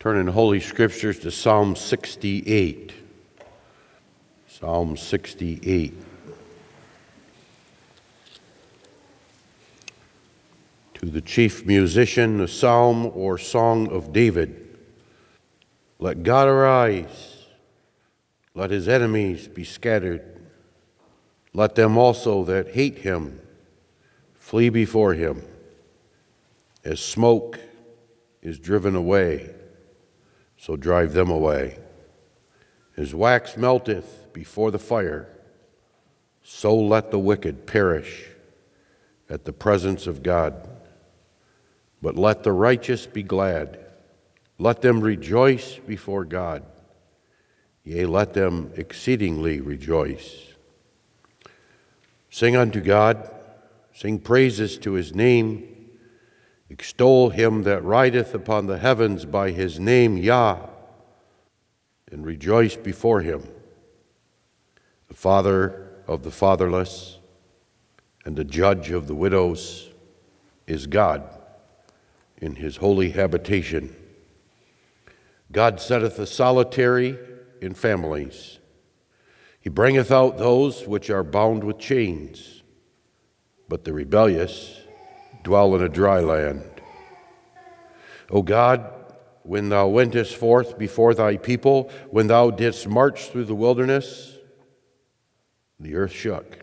Turn in Holy Scriptures to Psalm 68. Psalm 68. To the chief musician, a psalm or song of David. Let God arise, let his enemies be scattered. Let them also that hate him flee before him. As smoke is driven away, so drive them away. As wax melteth before the fire, so let the wicked perish at the presence of God. But let the righteous be glad. Let them rejoice before God. Yea, let them exceedingly rejoice. Sing unto God, sing praises to his name. Extol him that rideth upon the heavens by his name, Yah, and rejoice before him. The Father of the fatherless and the judge of the widows is God in his holy habitation. God setteth the solitary in families. He bringeth out those which are bound with chains, but the rebellious dwell in a dry land. O God, when thou wentest forth before thy people, when thou didst march through the wilderness, the earth shook.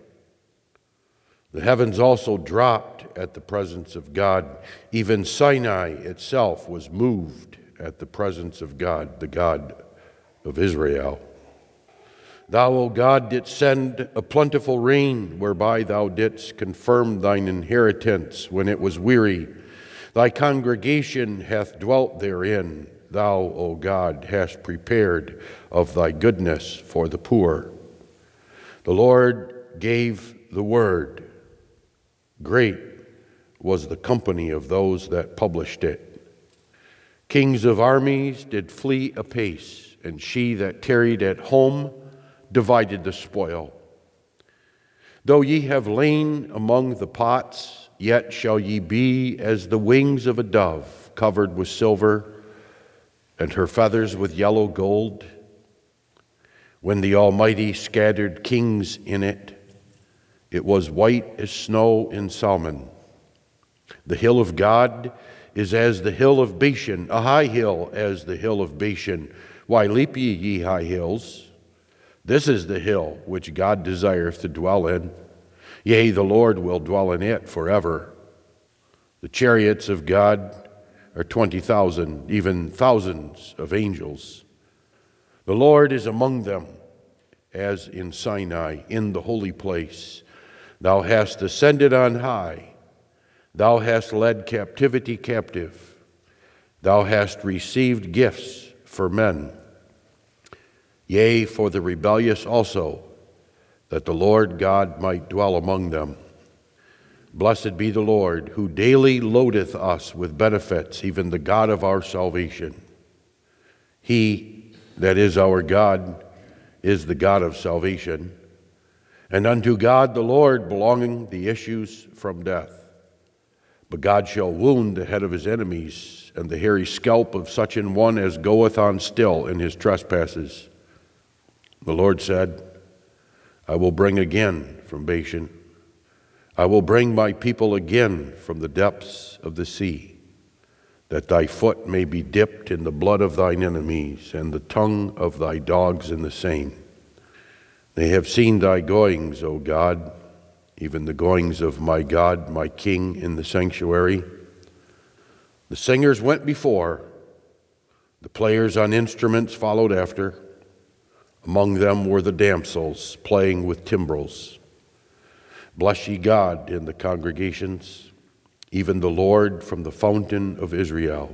The heavens also dropped at the presence of God. Even Sinai itself was moved at the presence of God, the God of Israel. Thou, O God, didst send a plentiful rain, whereby thou didst confirm thine inheritance when it was weary. Thy congregation hath dwelt therein. Thou, O God, hast prepared of thy goodness for the poor. The Lord gave the word. Great was the company of those that published it. Kings of armies did flee apace, and she that tarried at home divided the spoil. Though ye have lain among the pots, yet shall ye be as the wings of a dove, covered with silver, and her feathers with yellow gold. When the Almighty scattered kings in it, it was white as snow in Salmon. The hill of God is as the hill of Bashan, a high hill as the hill of Bashan. Why leap ye high hills? This is the hill which God desireth to dwell in. Yea, the Lord will dwell in it forever. The chariots of God are 20,000, even thousands of angels. The Lord is among them, as in Sinai, in the holy place. Thou hast ascended on high. Thou hast led captivity captive. Thou hast received gifts for men. Yea, for the rebellious also, that the Lord God might dwell among them. Blessed be the Lord, who daily loadeth us with benefits, even the God of our salvation. He that is our God is the God of salvation, and unto God the Lord belonging the issues from death. But God shall wound the head of his enemies, and the hairy scalp of such an one as goeth on still in his trespasses. The Lord said, I will bring again from Bashan. I will bring my people again from the depths of the sea, that thy foot may be dipped in the blood of thine enemies, and the tongue of thy dogs in the same. They have seen thy goings, O God, even the goings of my God, my King in the sanctuary. The singers went before, the players on instruments followed after. Among them were the damsels playing with timbrels. Bless ye God in the congregations, even the Lord from the fountain of Israel.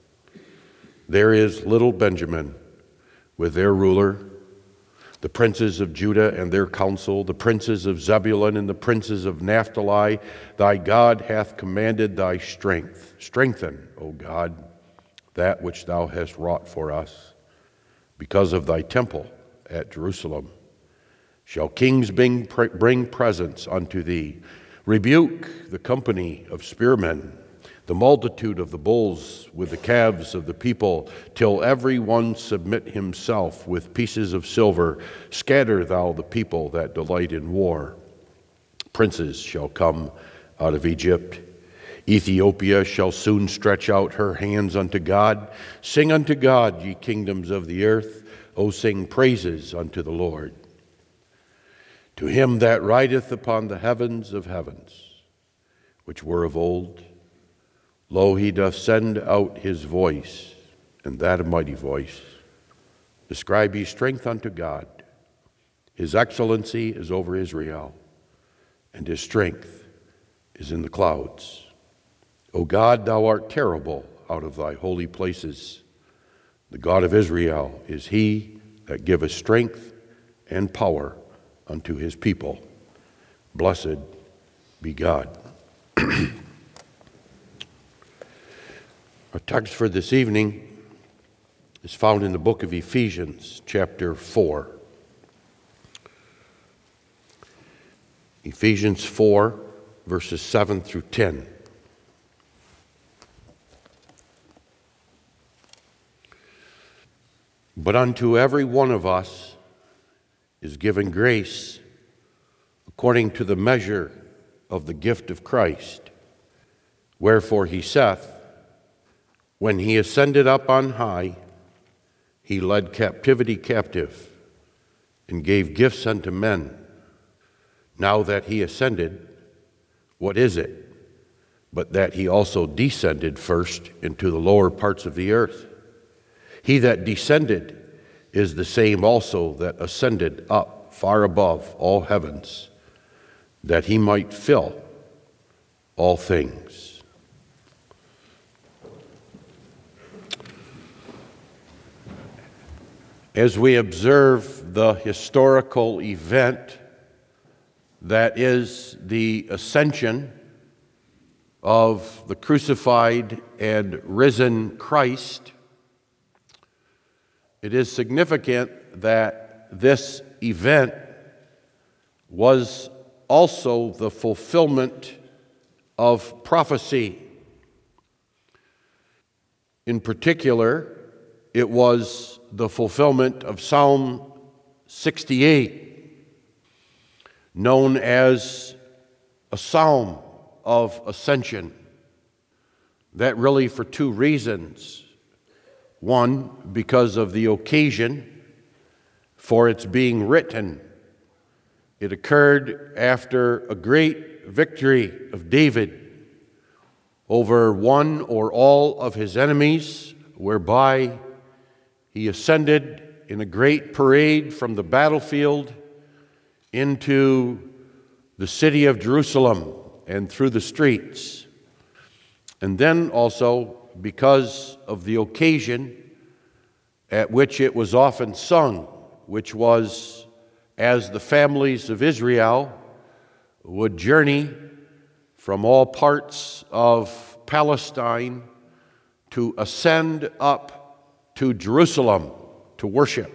There is little Benjamin with their ruler, the princes of Judah and their council, the princes of Zebulun and the princes of Naphtali. Thy God hath commanded thy strength. Strengthen, O God, that which thou hast wrought for us. Because of thy temple at Jerusalem shall kings bring presents unto thee. Rebuke the company of spearmen. the multitude of the bulls with the calves of the people, till every one submit himself with pieces of silver. Scatter thou the people that delight in war. Princes shall come out of Egypt. Ethiopia shall soon stretch out her hands unto God. Sing unto God, ye kingdoms of the earth. O sing praises unto the Lord. To him that rideth upon the heavens of heavens, which were of old, lo, he doth send out his voice, and that a mighty voice. Describe ye strength unto God. His excellency is over Israel, and his strength is in the clouds. O God, thou art terrible out of thy holy places. The God of Israel is he that giveth strength and power unto his people. Blessed be God. Our text for this evening is found in the book of Ephesians, chapter 4. Ephesians 4, verses 7 through 10. But unto every one of us is given grace according to the measure of the gift of Christ. Wherefore he saith, when he ascended up on high, he led captivity captive and gave gifts unto men. Now that he ascended, what is it but that he also descended first into the lower parts of the earth? He that descended is the same also that ascended up far above all heavens, that he might fill all things. As we observe the historical event that is the ascension of the crucified and risen Christ, it is significant that this event was also the fulfillment of prophecy. In particular, it was the fulfillment of Psalm 68, known as a psalm of ascension. That really for two reasons. One, because of the occasion for its being written. It occurred after a great victory of David over one or all of his enemies, whereby he ascended in a great parade from the battlefield into the city of Jerusalem and through the streets. And then also because of the occasion at which it was often sung, which was as the families of Israel would journey from all parts of Palestine to ascend up to Jerusalem to worship.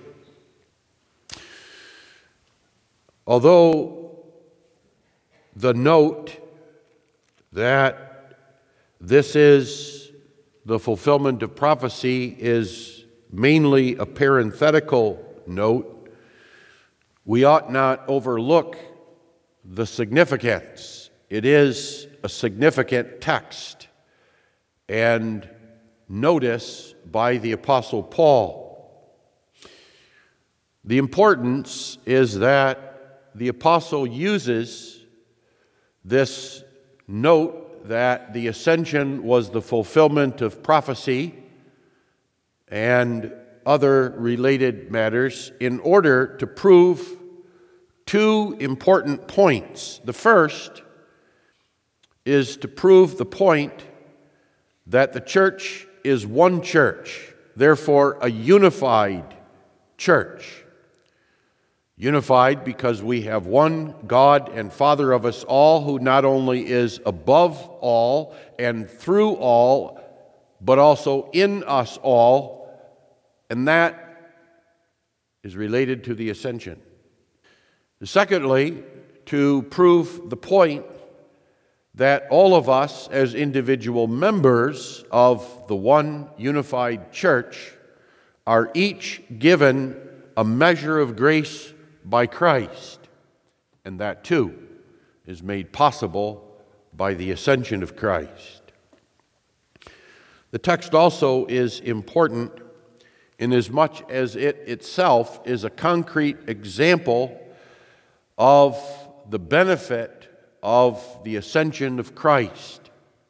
Although the note that this is the fulfillment of prophecy is mainly a parenthetical note, we ought not overlook the significance. It is a significant text and notice by the Apostle Paul. The importance is that the Apostle uses this note that the ascension was the fulfillment of prophecy and other related matters in order to prove two important points. The first is to prove the point that the church is one church, therefore a unified church. Unified because we have one God and Father of us all, who not only is above all and through all, but also in us all, and that is related to the ascension. Secondly, to prove the point that all of us, as individual members of the one unified church, are each given a measure of grace by Christ, and that too is made possible by the ascension of Christ. The text also is important inasmuch as it itself is a concrete example of the benefit of the ascension of Christ.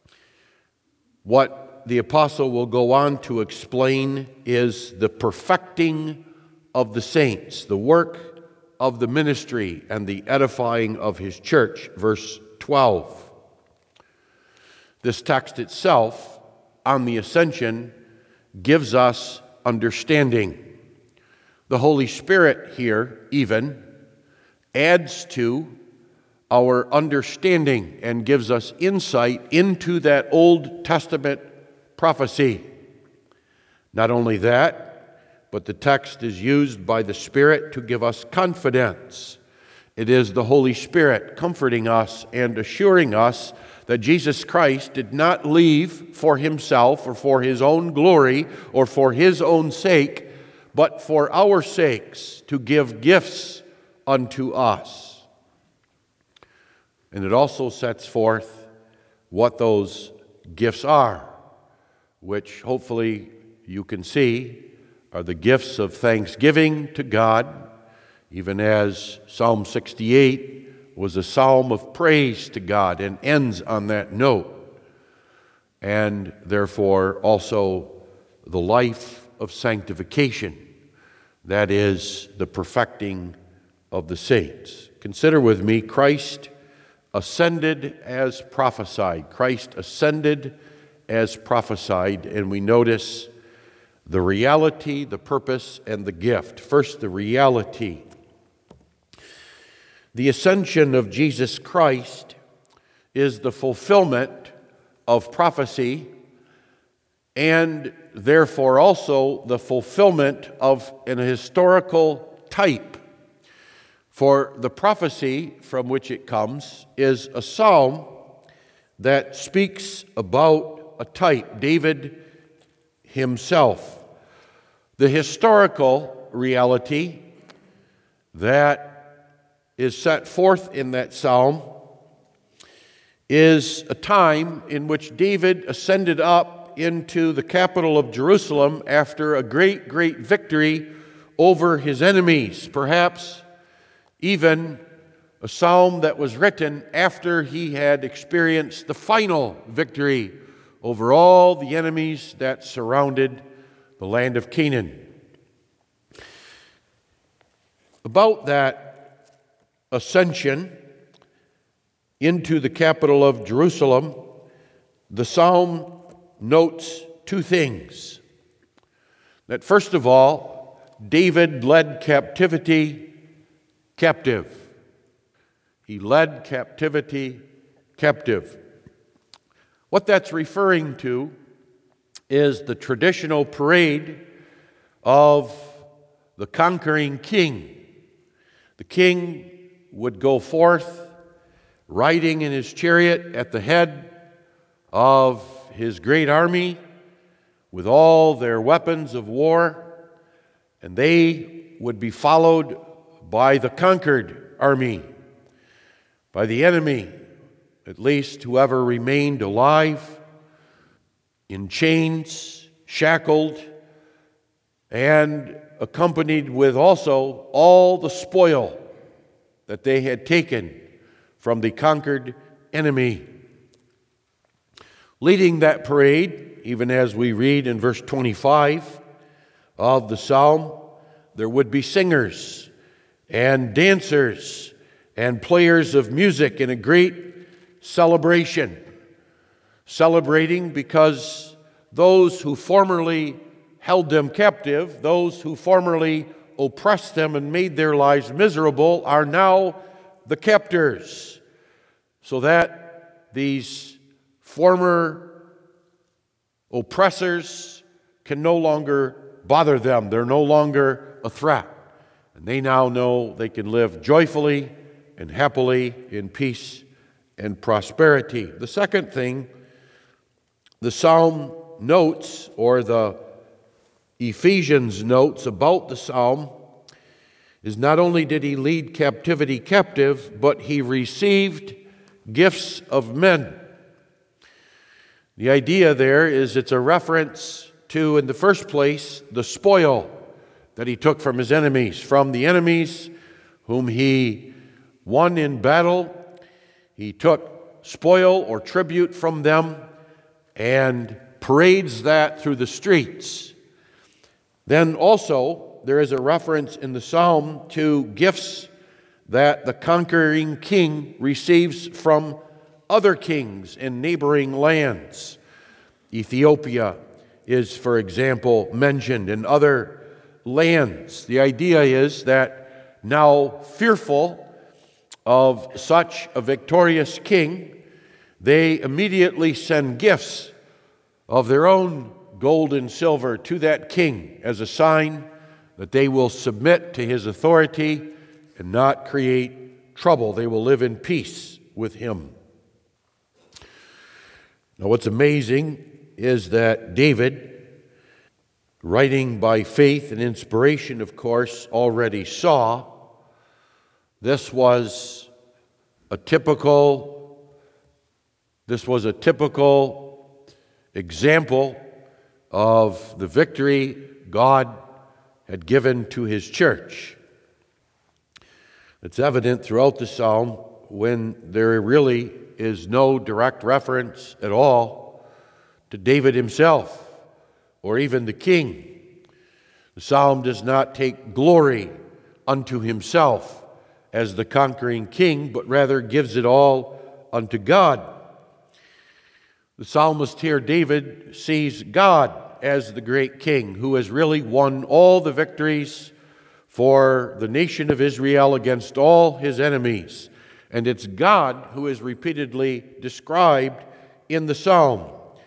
What the apostle will go on to explain is the perfecting of the saints, the work of the ministry, and the edifying of his church. Verse 12. This text itself on the ascension gives us understanding. The Holy Spirit here even adds to our understanding and gives us insight into that Old Testament prophecy. Not only that, but the text is used by the Spirit to give us confidence. It is the Holy Spirit comforting us and assuring us that Jesus Christ did not leave for himself or for his own glory or for his own sake, but for our sakes to give gifts unto us. And it also sets forth what those gifts are, which hopefully you can see are the gifts of thanksgiving to God, even as Psalm 68 was a psalm of praise to God and ends on that note, and therefore also the life of sanctification, that is, the perfecting of the saints. Consider with me, Christ ascended as prophesied. Christ ascended as prophesied, and we notice the reality, the purpose, and the gift. First, the reality. The ascension of Jesus Christ is the fulfillment of prophecy and therefore also the fulfillment of an historical type. For the prophecy from which it comes is a psalm that speaks about a type, David himself. The historical reality that is set forth in that psalm is a time in which David ascended up into the capital of Jerusalem after a great, great victory over his enemies. Perhaps even a psalm that was written after he had experienced the final victory over all the enemies that surrounded the land of Canaan. About that ascension into the capital of Jerusalem, the psalm notes two things. That first of all, David led captivity captive. He led captivity captive. What that's referring to is the traditional parade of the conquering king. The king would go forth riding in his chariot at the head of his great army with all their weapons of war, and they would be followed by the conquered army, by the enemy, at least whoever remained alive, in chains, shackled, and accompanied with also all the spoil that they had taken from the conquered enemy. Leading that parade, even as we read in verse 25 of the psalm, there would be singers and dancers and players of music in a great celebration. Celebrating because those who formerly held them captive, those who formerly oppressed them and made their lives miserable, are now the captors, so that these former oppressors can no longer bother them. They're no longer a threat. And they now know they can live joyfully and happily in peace and prosperity. The second thing the psalm notes, or the Ephesians notes about the psalm, is not only did he lead captivity captive, but he received gifts of men. The idea there is it's a reference to, in the first place, the spoil that he took from his enemies, from the enemies whom he won in battle. He took spoil or tribute from them and parades that through the streets. Then also, there is a reference in the psalm to gifts that the conquering king receives from other kings in neighboring lands. Ethiopia is, for example, mentioned in other lands. The idea is that now fearful of such a victorious king, they immediately send gifts of their own gold and silver to that king as a sign that they will submit to his authority and not create trouble. They will live in peace with him. Now, what's amazing is that David, writing by faith and inspiration, of course, already saw this was a typical example of the victory God had given to his church. It's evident throughout the psalm when there really is no direct reference at all to David himself or even the king. The psalm does not take glory unto himself as the conquering king, but rather gives it all unto God. The psalmist here, David, sees God as the great king who has really won all the victories for the nation of Israel against all his enemies. And it's God who is repeatedly described in the psalm.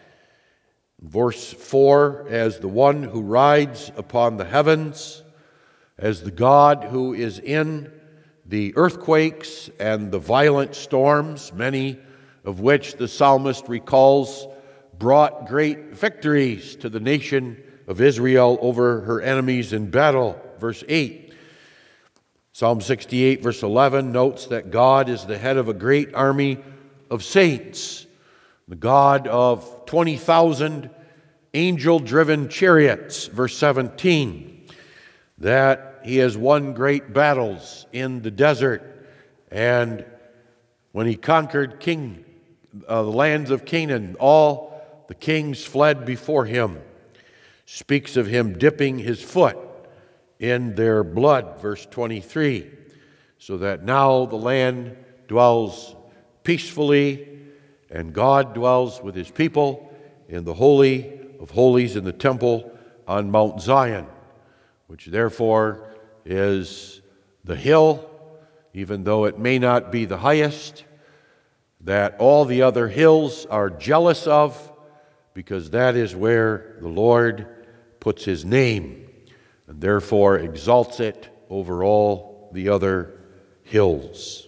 Verse 4, as the one who rides upon the heavens, as the God who is in the earthquakes and the violent storms, many of which the psalmist recalls brought great victories to the nation of Israel over her enemies in battle. Verse 8. Psalm 68, verse 11 notes that God is the head of a great army of saints, the God of 20,000 angel-driven chariots. Verse 17, that he has won great battles in the desert, and when he conquered the lands of Canaan, all the kings fled before him. Speaks of him dipping his foot in their blood, verse 23, so that now the land dwells peacefully and God dwells with his people in the Holy of Holies in the temple on Mount Zion, which therefore is the hill, even though it may not be the highest, that all the other hills are jealous of, because that is where the Lord puts his name, and therefore exalts it over all the other hills.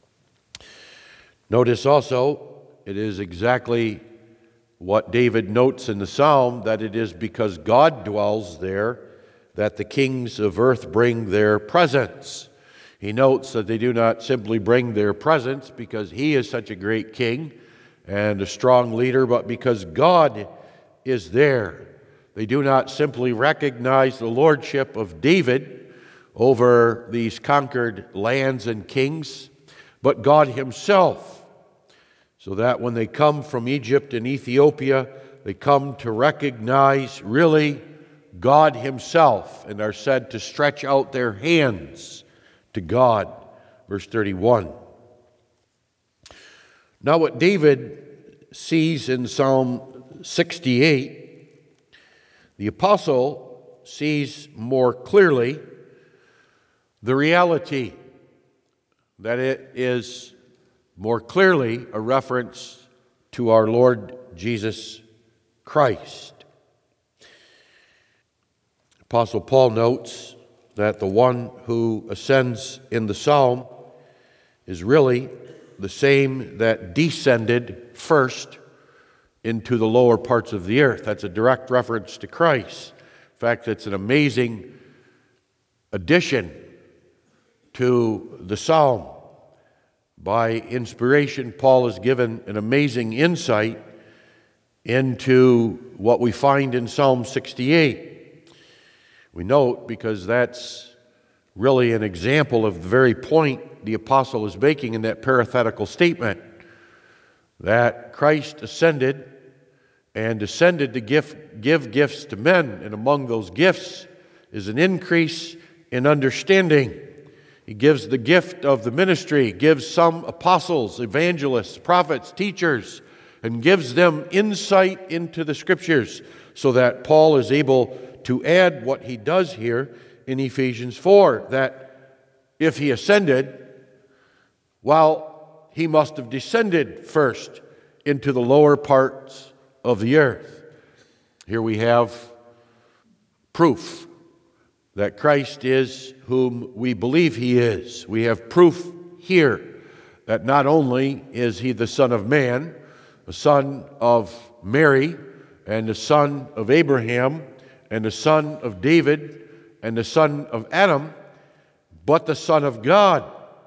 Notice also, it is exactly what David notes in the psalm, that it is because God dwells there that the kings of earth bring their presents. He notes that they do not simply bring their presents because he is such a great king and a strong leader, but because God is there. They do not simply recognize the lordship of David over these conquered lands and kings, but God himself, so that when they come from Egypt and Ethiopia, they come to recognize really God himself and are said to stretch out their hands to God. Verse 31. Now what David sees in Psalm 68, the apostle sees more clearly the reality that it is more clearly a reference to our Lord Jesus Christ. Apostle Paul notes that the one who ascends in the psalm is really the same that descended first into the lower parts of the earth. That's a direct reference to Christ. In fact, it's an amazing addition to the psalm. By inspiration, Paul is given an amazing insight into what we find in Psalm 68. We note, because that's really an example of the very point the apostle is making in that parenthetical statement, that Christ ascended and descended to give gifts to men, and among those gifts is an increase in understanding. He gives the gift of the ministry, gives some apostles, evangelists, prophets, teachers, and gives them insight into the Scriptures, so that Paul is able to add what he does here in Ephesians 4, that if he ascended, well, he must have descended first into the lower parts of the earth. Here we have proof that Christ is whom we believe he is. We have proof here that not only is he the Son of Man, the son of Mary, and the son of Abraham, and the son of David, and the son of Adam, but the Son of God.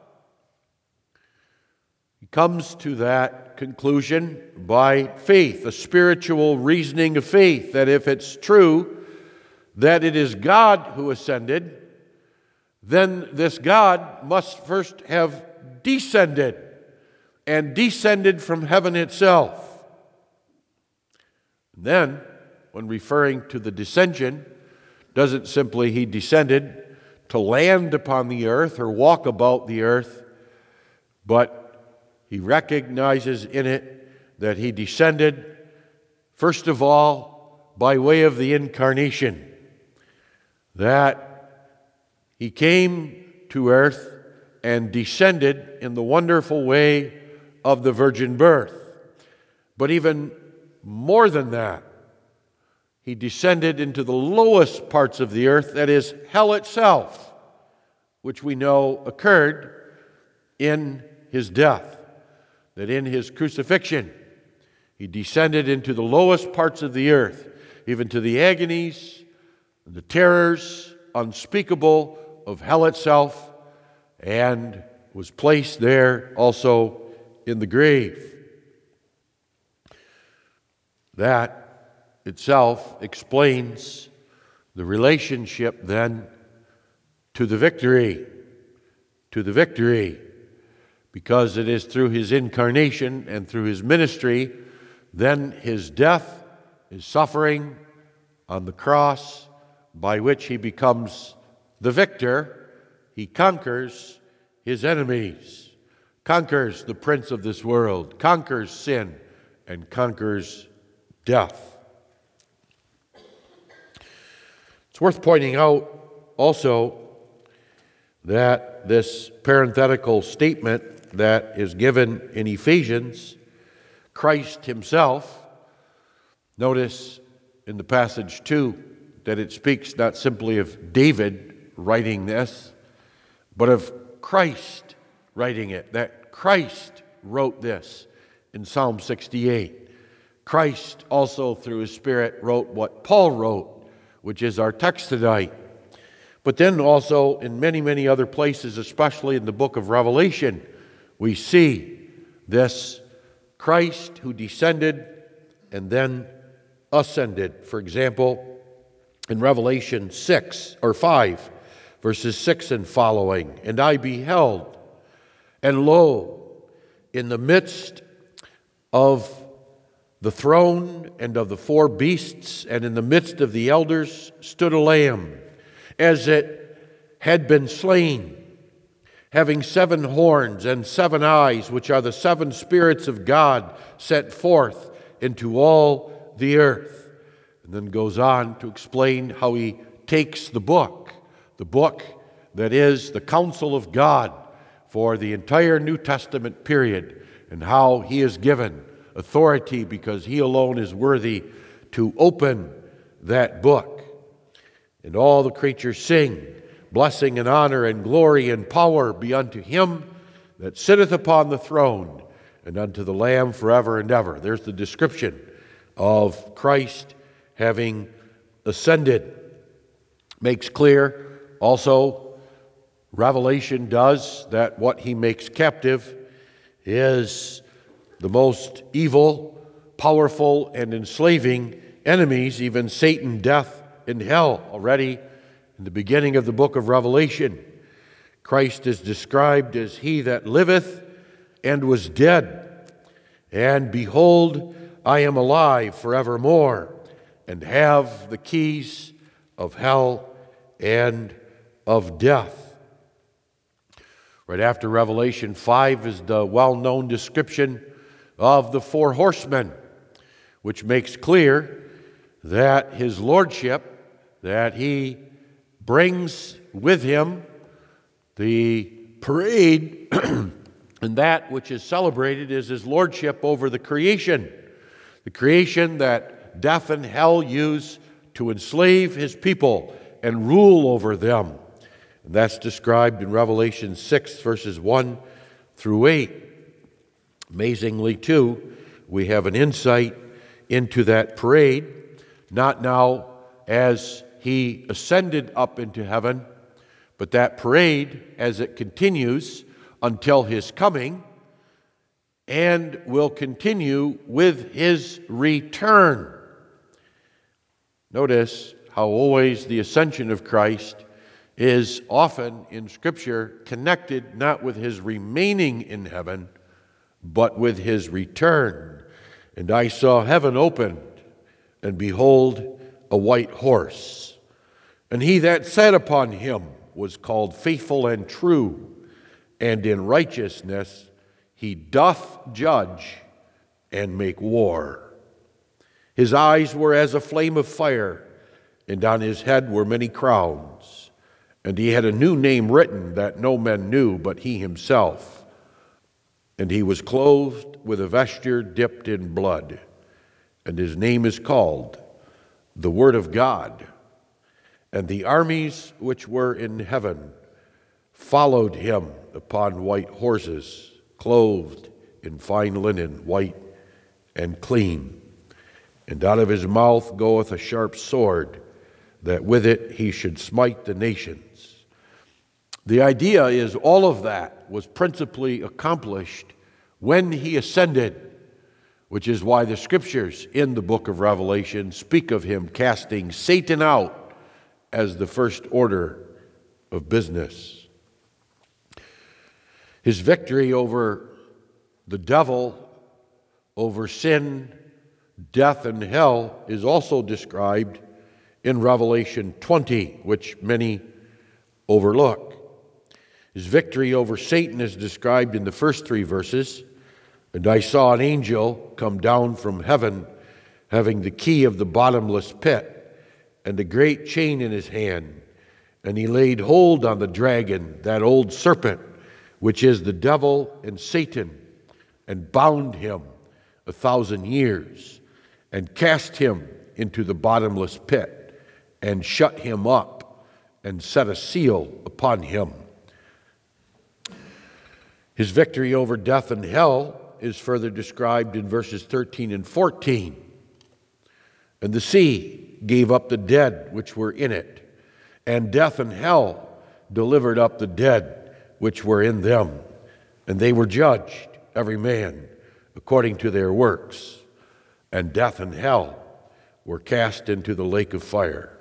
He comes to that conclusion by faith, a spiritual reasoning of faith, that if it's true that it is God who ascended, then this God must first have descended, and descended from heaven itself. Then, when referring to the descension, doesn't simply he descended to land upon the earth or walk about the earth, but he recognizes in it that he descended, first of all, by way of the incarnation, that he came to earth and descended in the wonderful way of the virgin birth. But even more than that, he descended into the lowest parts of the earth, that is, hell itself, which we know occurred in his death, that in his crucifixion, he descended into the lowest parts of the earth, even to the agonies, the terrors unspeakable of hell itself, and was placed there also in the grave. That itself explains the relationship then to the victory, because it is through his incarnation and through his ministry, then his death, his suffering on the cross, by which he becomes the victor. He conquers his enemies, conquers the prince of this world, conquers sin, and conquers death. It's worth pointing out also that this parenthetical statement that is given in Ephesians, Christ himself, notice in the passage too that it speaks not simply of David writing this, but of Christ writing it, that Christ wrote this in Psalm 68. Christ also through his Spirit wrote what Paul wrote, which is our text tonight. But then also in many, many other places, especially in the book of Revelation, we see this Christ who descended and then ascended. For example, in Revelation 5, verses 6 and following, "And I beheld, and lo, in the midst of the throne and of the four beasts, and in the midst of the elders, stood a lamb, as it had been slain, having 7 horns and 7 eyes, which are the 7 spirits of God sent forth into all the earth." And then goes on to explain how he takes the book that is the counsel of God for the entire New Testament period, and how he is given authority because he alone is worthy to open that book. And all the creatures sing, "Blessing and honor and glory and power be unto him that sitteth upon the throne, and unto the Lamb forever and ever. There's the description of Christ having ascended. Makes clear also, Revelation does, that what he makes captive is the most evil, powerful, and enslaving enemies, even Satan, death, and hell. Already in the beginning of the book of Revelation, Christ is described as he that liveth and was dead. And behold, I am alive forevermore, and have the keys of hell and of death. Right after Revelation 5 is the well-known description of the four horsemen, which makes clear that his lordship, that he brings with him the parade, and that which is celebrated is his lordship over the creation that death and hell use to enslave his people and rule over them. And that's described in Revelation 6, verses 1 through 8. Amazingly, too, we have an insight into that parade, not now as he ascended up into heaven, but that parade as it continues until his coming, and will continue with his return. Notice how always the ascension of Christ is often in Scripture connected not with his remaining in heaven, but with his return. And I saw heaven opened, and behold, a white horse. And he that sat upon him was called Faithful and True, and in righteousness he doth judge and make war. His eyes were as a flame of fire, and on his head were many crowns. And he had a new name written that no man knew but he himself. And he was clothed with a vesture dipped in blood, and his name is called the Word of God. And the armies which were in heaven followed him upon white horses, clothed in fine linen, white and clean. And out of his mouth goeth a sharp sword, that with it he should smite the nations. The idea is all of that was principally accomplished when he ascended, which is why the Scriptures in the book of Revelation speak of him casting Satan out as the first order of business. His victory over the devil, over sin, death, and hell is also described in Revelation 20, which many overlook. His victory over Satan is described in the first 3 verses. And I saw an angel come down from heaven, having the key of the bottomless pit, and a great chain in his hand. And he laid hold on the dragon, that old serpent, which is the devil and Satan, and bound him 1,000 years, and cast him into the bottomless pit, and shut him up, and set a seal upon him. His victory over death and hell is further described in verses 13 and 14. And the sea gave up the dead which were in it, and death and hell delivered up the dead which were in them, and they were judged, every man according to their works. And death and hell were cast into the lake of fire.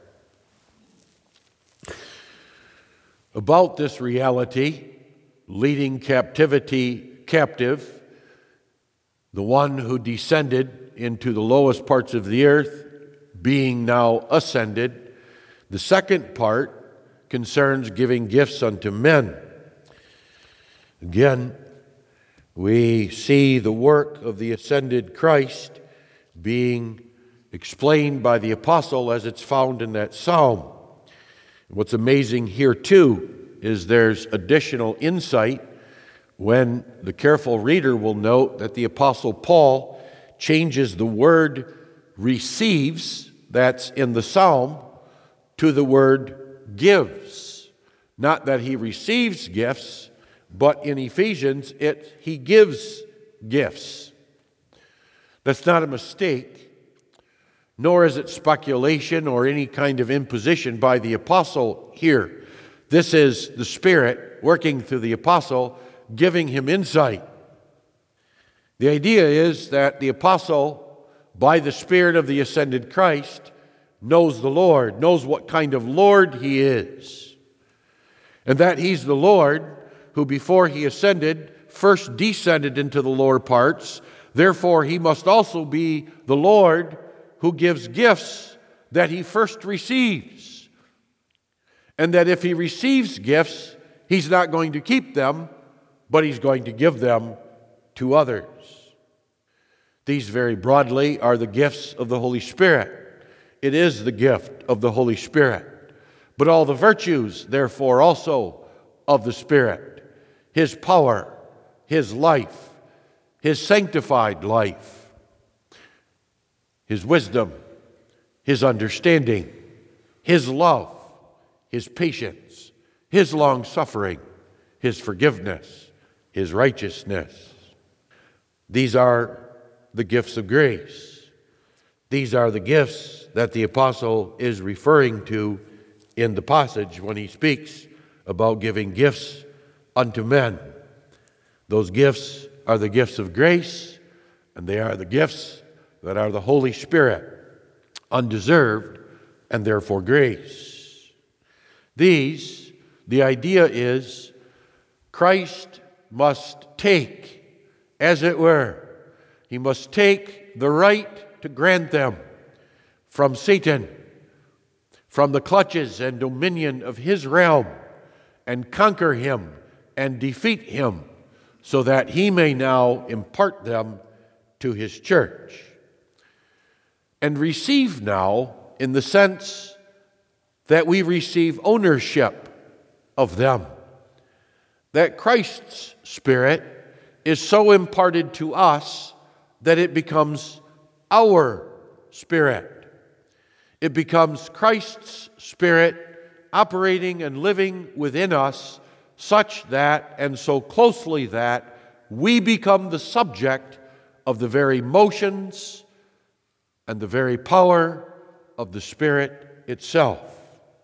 About this reality, leading captivity captive, the one who descended into the lowest parts of the earth, being now ascended, the second part concerns giving gifts unto men. Again, we see the work of the ascended Christ being explained by the apostle as it's found in that psalm. What's amazing here, too, is there's additional insight when the careful reader will note that the apostle Paul changes the word receives, that's in the psalm, to the word gives. Not that he receives gifts, but in Ephesians, he gives gifts. That's not a mistake, nor is it speculation or any kind of imposition by the apostle here. This is the Spirit working through the apostle, giving him insight. The idea is that the apostle, by the Spirit of the ascended Christ, knows the Lord, knows what kind of Lord he is, and that he's the Lord who, before he ascended, first descended into the lower parts. Therefore, he must also be the Lord who gives gifts that he first receives. And that if he receives gifts, he's not going to keep them, but he's going to give them to others. These very broadly are the gifts of the Holy Spirit. It is the gift of the Holy Spirit. But all the virtues, therefore, also of the Spirit, his power, his life, his sanctified life, his wisdom, his understanding, his love, his patience, his long-suffering, his forgiveness, his righteousness. These are the gifts of grace. These are the gifts that the apostle is referring to in the passage when he speaks about giving gifts unto men. Those gifts are the gifts of grace, and they are the gifts that are the Holy Spirit, undeserved and therefore grace. These, the idea is, Christ must take, as it were, he must take the right to grant them from Satan, from the clutches and dominion of his realm, and conquer him and defeat him, so that he may now impart them to his church. And receive now in the sense that we receive ownership of them. That Christ's Spirit is so imparted to us that it becomes our spirit. It becomes Christ's Spirit operating and living within us, such that, and so closely that, we become the subject of the very motions and the very power of the Spirit itself.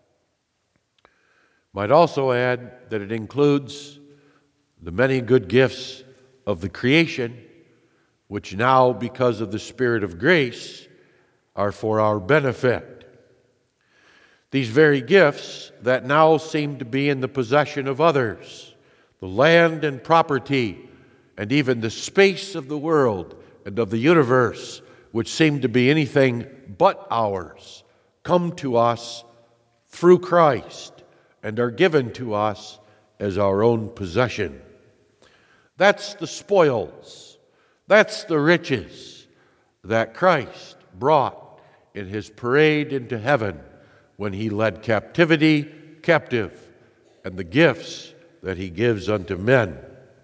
Might also add that it includes the many good gifts of the creation, which now, because of the Spirit of grace, are for our benefit. These very gifts that now seem to be in the possession of others, the land and property, and even the space of the world and of the universe, which seem to be anything but ours, come to us through Christ and are given to us as our own possession. That's the spoils, that's the riches that Christ brought in his parade into heaven when he led captivity captive, and the gifts that he gives unto men.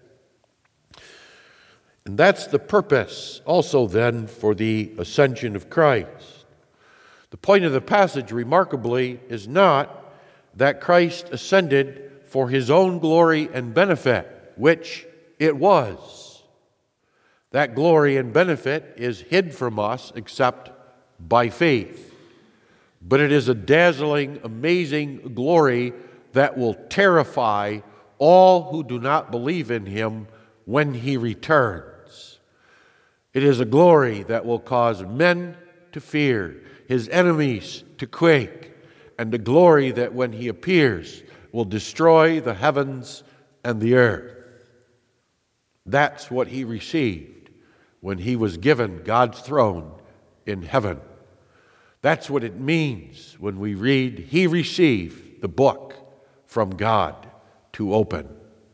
And that's the purpose also then for the ascension of Christ. The point of the passage, remarkably, is not that Christ ascended for his own glory and benefit, which it was. That glory and benefit is hid from us except by faith. But it is a dazzling, amazing glory that will terrify all who do not believe in him when he returns. It is a glory that will cause men to fear, his enemies to quake, and a glory that when he appears will destroy the heavens and the earth. That's what he received when he was given God's throne in heaven. That's what it means when we read, he received the book from God to open.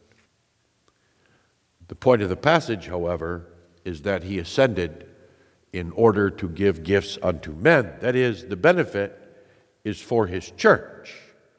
The point of the passage, however, is that he ascended in order to give gifts unto men. That is, the benefit is for his church.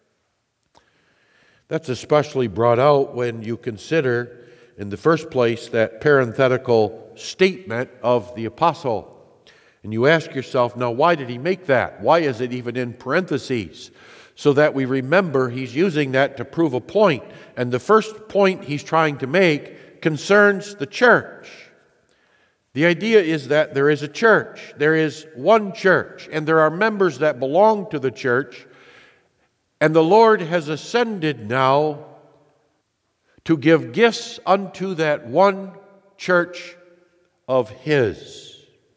That's especially brought out when you consider, in the first place, that parenthetical statement of the apostle. And you ask yourself, now, why did he make that? Why is it even in parentheses? so that we remember he's using that to prove a point. And the first point he's trying to make concerns the church. The idea is that there is a church. There is one church, and there are members that belong to the church. And the Lord has ascended now to give gifts unto that one church of His.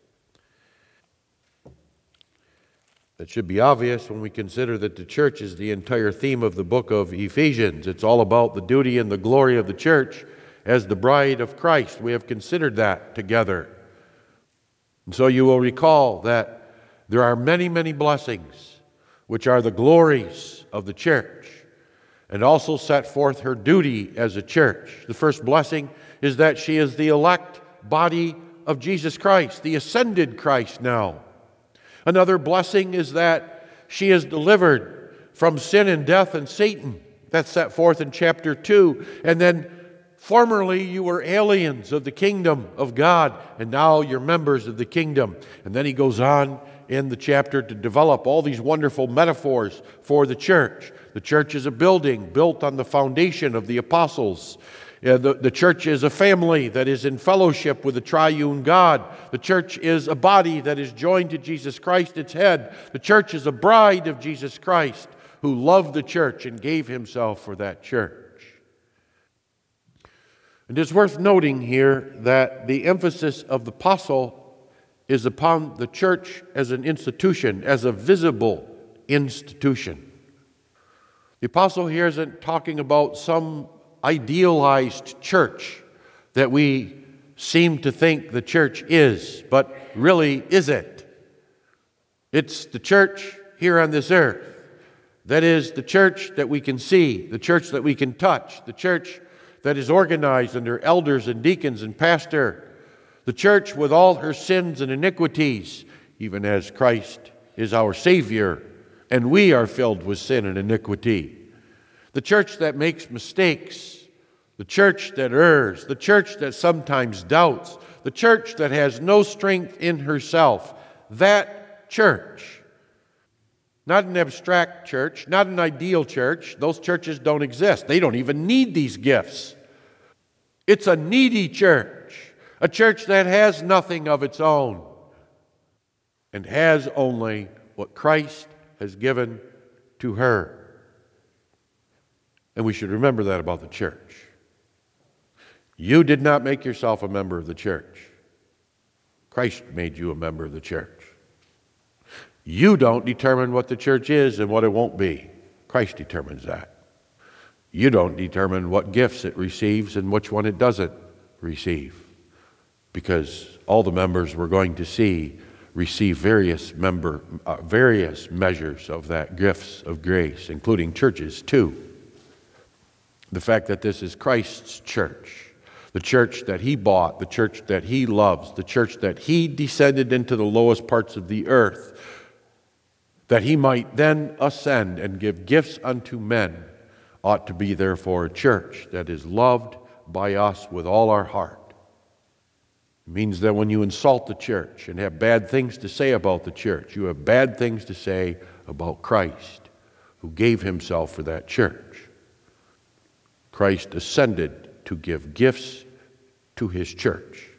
That should be obvious when we consider that the church is the entire theme of the book of Ephesians. It's all about the duty and the glory of the church as the bride of Christ. We have considered that together. And so you will recall that there are many, many blessings which are the glories of the church, and also set forth her duty as a church. The first blessing is that she is the elect body of Jesus Christ, the ascended Christ now. Another blessing is that she is delivered from sin and death and Satan. That's set forth in chapter 2. And then, formerly you were aliens of the kingdom of God, and now you're members of the kingdom. And then he goes on in the chapter to develop all these wonderful metaphors for the church. The church is a building built on the foundation of the apostles. The church is a family that is in fellowship with the triune God. The church is a body that is joined to Jesus Christ, its head. The church is a bride of Jesus Christ who loved the church and gave himself for that church. And it's worth noting here that the emphasis of the apostle is upon the church as an institution, as a visible institution. The apostle here isn't talking about some idealized church that we seem to think the church is, but really isn't. It's the church here on this earth. That is the church that we can see, the church that we can touch, the church that is organized under elders and deacons and pastor, the church with all her sins and iniquities, even as Christ is our Savior, and we are filled with sin and iniquity. The church that makes mistakes, the church that errs, the church that sometimes doubts, the church that has no strength in herself, that church. Not an abstract church, not an ideal church. Those churches don't exist. They don't even need these gifts. It's a needy church, a church that has nothing of its own and has only what Christ has given to her. And we should remember that about the church. You did not make yourself a member of the church. Christ made you a member of the church. You don't determine what the church is and what it won't be. Christ determines that. You don't determine what gifts it receives and which one it doesn't receive, because all the members we're going to see receive various measures of that gifts of grace, including churches too. The fact that this is Christ's church, the church that he bought, the church that he loves, the church that he descended into the lowest parts of the earth, that he might then ascend and give gifts unto men, ought to be therefore a church that is loved by us with all our heart. It means that when you insult the church and have bad things to say about the church, you have bad things to say about Christ, who gave himself for that church. Christ ascended to give gifts to his church.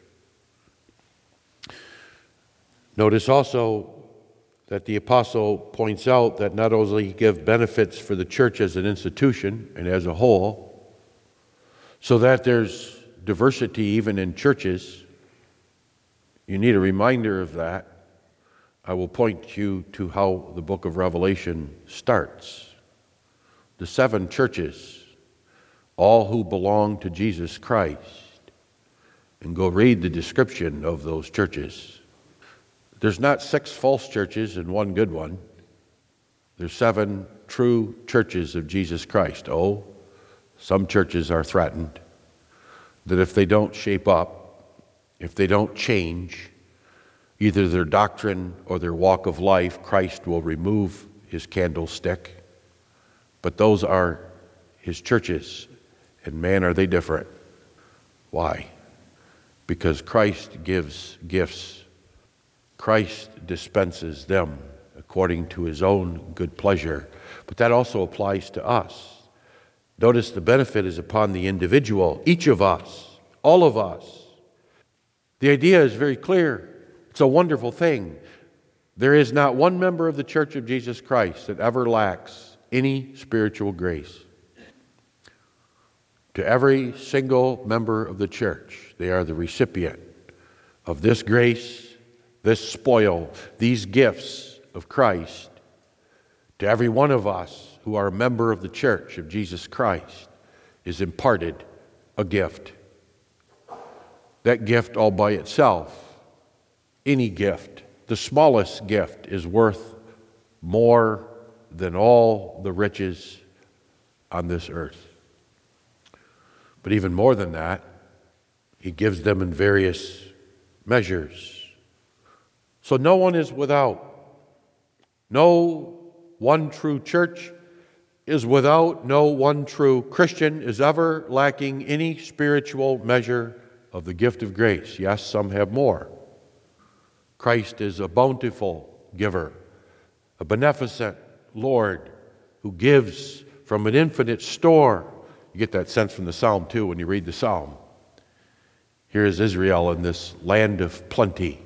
Notice also that the apostle points out that not only he gives benefits for the church as an institution and as a whole, so that there's diversity even in churches. You need a reminder of that. I will point you to how the book of Revelation starts. The 7 churches, all who belong to Jesus Christ, and go read the description of those churches. There's not 6 false churches and 1 good one. There's 7 true churches of Jesus Christ. Oh, some churches are threatened that if they don't shape up, if they don't change, either their doctrine or their walk of life, Christ will remove his candlestick. But those are his churches. And man, are they different. Why? Because Christ gives gifts. Christ dispenses them according to his own good pleasure. But that also applies to us. Notice the benefit is upon the individual, each of us, all of us. The idea is very clear. It's a wonderful thing. There is not one member of the Church of Jesus Christ that ever lacks any spiritual grace. To every single member of the church, they are the recipient of this grace, this spoil, these gifts of Christ. To every one of us who are a member of the Church of Jesus Christ is imparted a gift. That gift all by itself, any gift, the smallest gift, is worth more than all the riches on this earth. But even more than that, he gives them in various measures. So no one is without. No one true church is without. No one true Christian is ever lacking any spiritual measure of the gift of grace. Yes, some have more. Christ is a bountiful giver, a beneficent Lord who gives from an infinite store. You get that sense from the Psalm too when you read the Psalm. Here is Israel in this land of plenty,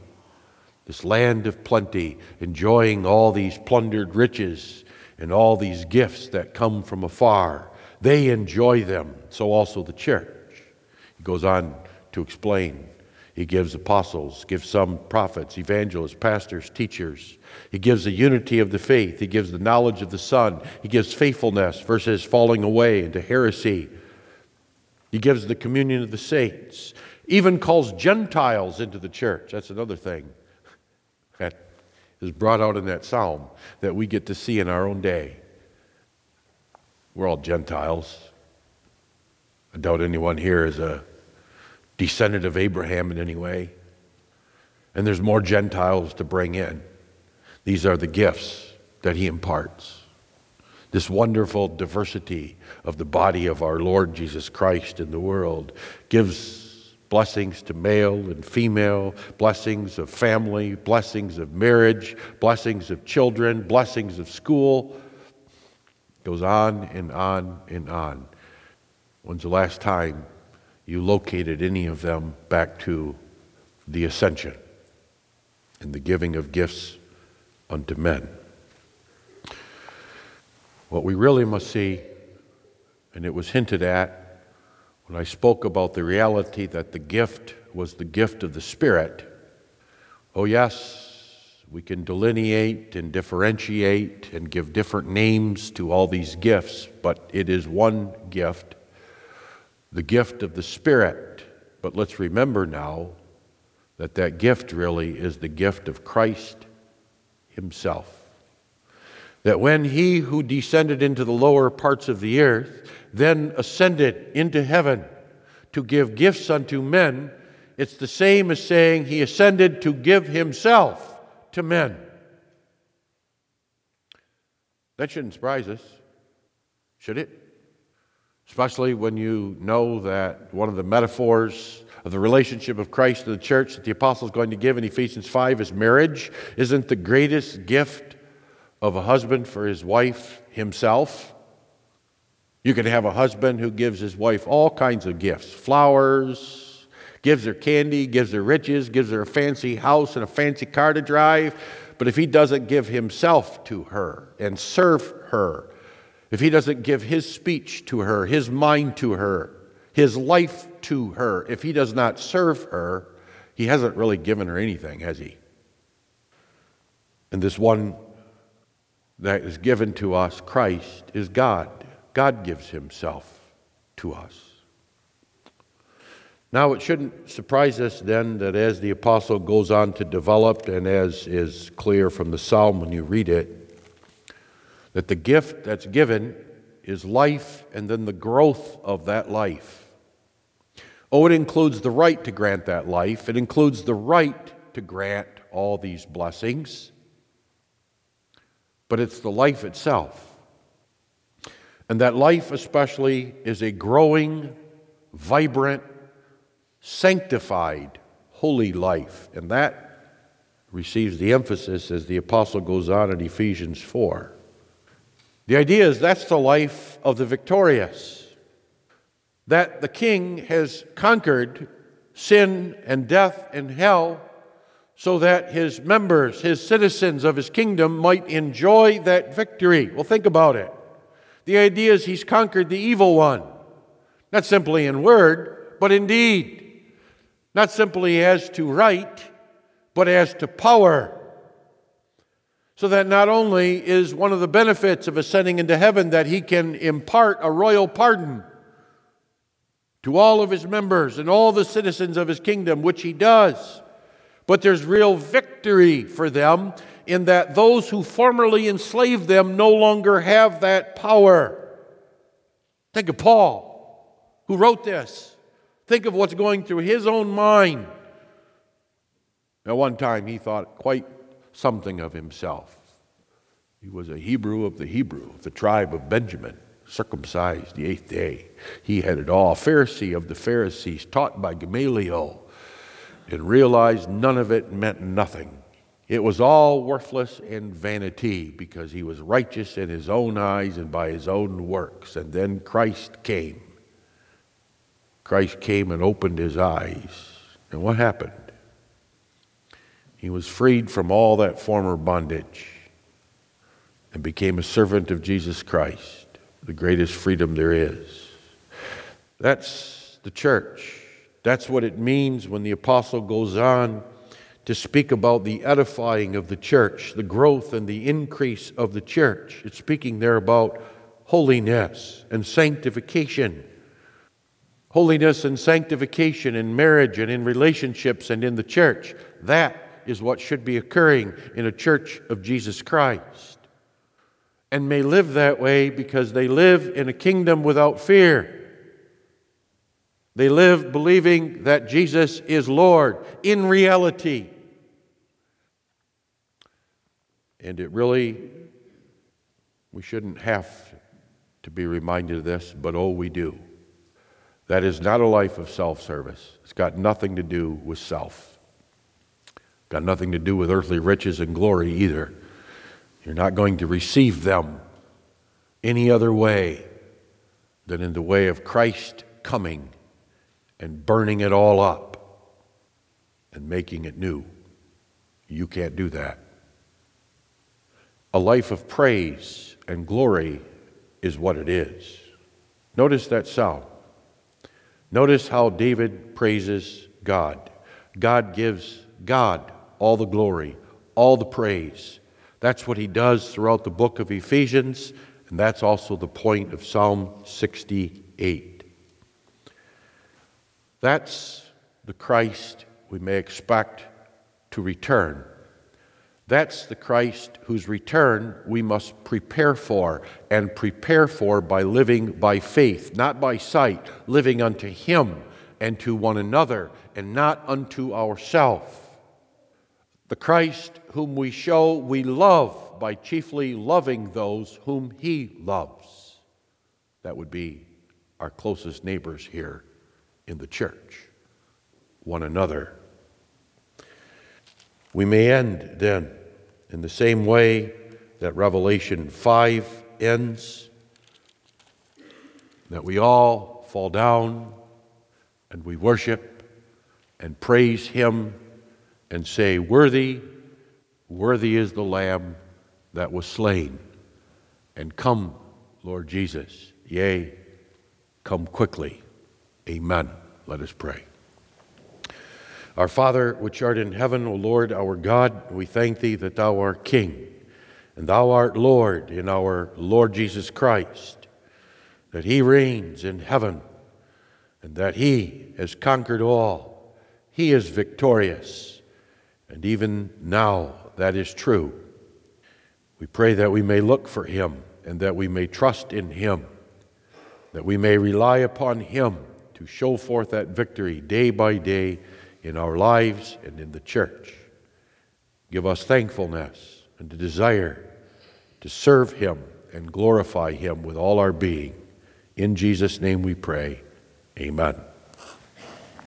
enjoying all these plundered riches and all these gifts that come from afar. They enjoy them, so also the church. He goes on to explain. He gives apostles, gives some prophets, evangelists, pastors, teachers. He gives the unity of the faith. He gives the knowledge of the Son. He gives faithfulness versus falling away into heresy. He gives the communion of the saints. Even calls Gentiles into the church. That's another thing that is brought out in that psalm that we get to see in our own day. We're all Gentiles. I doubt anyone here is a descendant of Abraham in any way. And there's more Gentiles to bring in. These are the gifts that he imparts. This wonderful diversity of the body of our Lord Jesus Christ in the world gives blessings to male and female, blessings of family, blessings of marriage, blessings of children, blessings of school. It goes on and on and on. When's the last time you located any of them back to the ascension and the giving of gifts unto men? What we really must see, and it was hinted at when I spoke about the reality that the gift was the gift of the Spirit. Oh yes, we can delineate and differentiate and give different names to all these gifts, but it is one gift, the gift of the Spirit. But let's remember now that that gift really is the gift of Christ himself. That when he who descended into the lower parts of the earth then ascended into heaven to give gifts unto men, it's the same as saying he ascended to give himself to men. That shouldn't surprise us, should it? Especially when you know that one of the metaphors of the relationship of Christ to the church that the apostle is going to give in Ephesians 5 is marriage. Isn't the greatest gift of a husband for his wife himself? You can have a husband who gives his wife all kinds of gifts, flowers, gives her candy, gives her riches, gives her a fancy house and a fancy car to drive, but if he doesn't give himself to her and serve her, if he doesn't give his speech to her, his mind to her, his life to her, if he does not serve her, he hasn't really given her anything, has he? And this one that is given to us, Christ, is God. God gives himself to us. Now, it shouldn't surprise us then that as the apostle goes on to develop, and as is clear from the psalm when you read it, that the gift that's given is life and then the growth of that life. Oh, it includes the right to grant that life. It includes the right to grant all these blessings. But it's the life itself. And that life especially is a growing, vibrant, sanctified, holy life. And that receives the emphasis as the apostle goes on in Ephesians 4. The idea is that's the life of the victorious, that the king has conquered sin and death and hell so that his members, his citizens of his kingdom might enjoy that victory. Well, think about it. The idea is he's conquered the evil one, not simply in word, but in deed. Not simply as to right, but as to power. So that not only is one of the benefits of ascending into heaven that he can impart a royal pardon to all of his members and all the citizens of his kingdom, which he does, but there's real victory for them in that those who formerly enslaved them no longer have that power. Think of Paul, who wrote this. Think of what's going through his own mind. At one time, he thought quite something of himself. He was a Hebrew of the tribe of Benjamin, circumcised the 8th day. He had it all. Pharisee of the Pharisees, taught by Gamaliel, and realized none of it meant nothing. It was all worthless and vanity because he was righteous in his own eyes and by his own works. And then Christ came. Christ came and opened his eyes. And what happened? He was freed from all that former bondage and became a servant of Jesus Christ, the greatest freedom there is. That's the church. That's what it means when the apostle goes on to speak about the edifying of the church, the growth and the increase of the church. It's speaking there about holiness and sanctification. Holiness and sanctification in marriage and in relationships and in the church. That is what should be occurring in a church of Jesus Christ. And may live that way because they live in a kingdom without fear. They live believing that Jesus is Lord in reality. And we shouldn't have to be reminded of this, but oh, we do. That is not a life of self-service. It's got nothing to do with self. Got nothing to do with earthly riches and glory either. You're not going to receive them any other way than in the way of Christ coming and burning it all up and making it new. You can't do that. A life of praise and glory is what it is. Notice that sound. Notice how David praises God. God gives God all the glory, all the praise. That's what he does throughout the book of Ephesians, and that's also the point of Psalm 68. That's the Christ we may expect to return. That's the Christ whose return we must prepare for, and prepare for by living by faith, not by sight, living unto Him and to one another, and not unto ourselves. The Christ whom we show we love by chiefly loving those whom He loves. That would be our closest neighbors here in the church, one another. We may end then in the same way that Revelation 5 ends, that we all fall down and we worship and praise Him and say, "Worthy, worthy is the Lamb that was slain. And come, Lord Jesus, yea, come quickly. Amen." Let us pray. Our Father, which art in heaven, O Lord, our God, we thank Thee that Thou art King, and Thou art Lord in our Lord Jesus Christ, that He reigns in heaven, and that He has conquered all. He is victorious, and even now that is true. We pray that we may look for Him, and that we may trust in Him, that we may rely upon Him to show forth that victory day by day in our lives and in the church. Give us thankfulness and a desire to serve Him and glorify Him with all our being. In Jesus' name we pray. Amen.